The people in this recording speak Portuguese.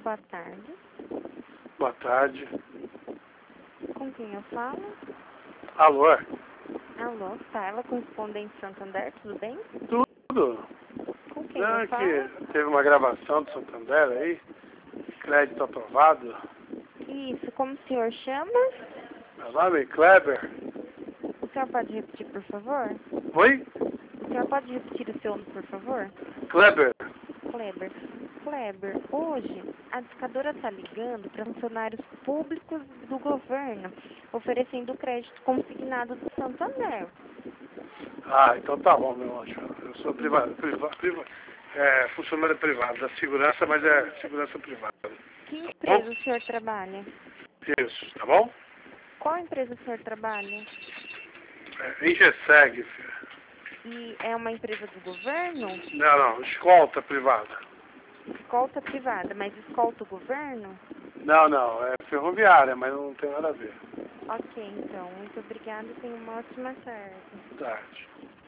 Boa tarde. Boa tarde. Com quem eu falo? Alô? Alô, Carla, correspondente Santander, tudo bem? Tudo. Com quem Não, eu é falo? que teve uma gravação do Santander aí. Crédito aprovado. Isso, como o senhor chama? Meu nome é Kleber. O senhor pode repetir, por favor? Oi? O senhor pode repetir o seu nome, por favor? Kleber. Kleber. Kleber, hoje a discadora está ligando para funcionários públicos do governo, oferecendo crédito consignado do Santander. Ah, então tá bom, meu anjo. Eu sou funcionário privado, da segurança, mas é segurança privada. Que empresa o senhor trabalha? Isso, tá bom? Qual empresa o senhor trabalha? Ingeseg, filho. E é uma empresa do governo? Não, escolta privada. Escolta privada, mas escolta o governo? Não, é ferroviária, mas não tem nada a ver. Ok, então. Muito obrigada e tenha uma ótima tarde. Tarde.